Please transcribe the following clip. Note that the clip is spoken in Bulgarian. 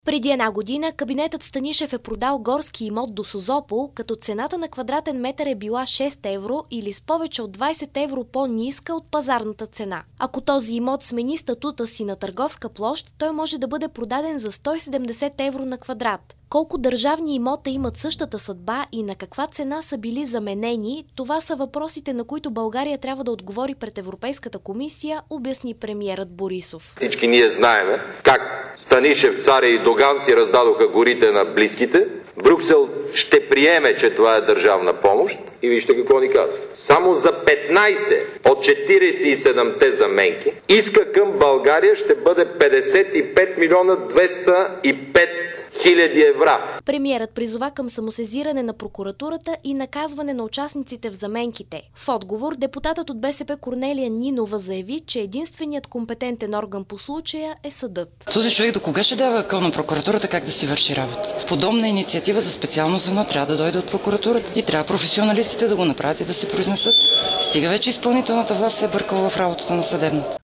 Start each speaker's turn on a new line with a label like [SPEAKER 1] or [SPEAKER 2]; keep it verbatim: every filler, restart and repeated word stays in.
[SPEAKER 1] Преди една година кабинетът Станишев е продал горски имот до Созопол, като цената на квадратен метър е била шест евро или с повече от двайсет евро по-ниска от пазарната цена. Ако този имот смени статута си на търговска площ, той може да бъде продаден за сто и седемдесет евро на квадрат. Колко държавни имота имат същата съдба и на каква цена са били заменени, това са въпросите, на които България трябва да отговори пред Европейската комисия, обясни премиерът Борисов.
[SPEAKER 2] Всички ние знаем как Станишев, Царя и Доган си раздадоха горите на близките. Брюксел ще приеме, че това е държавна помощ и вижте какво ни казва. Само за петнайсет от четирийсет и седемте заменки иска към България ще бъде петдесет и пет милиона двеста и пет хиляди евра.
[SPEAKER 1] Премиерът призова към самосезиране на прокуратурата и наказване на участниците в заменките. В отговор депутатът от БСП Корнелия Нинова заяви, че единственият компетентен орган по случая е съдът.
[SPEAKER 3] Този човек до кога ще дава акъл на прокуратурата как да си върши работа? Подобна инициатива за специално звено трябва да дойде от прокуратурата и трябва професионалистите да го направят и да се произнесат. Стига вече изпълнителната власт се е бъркала в работата на съдебната.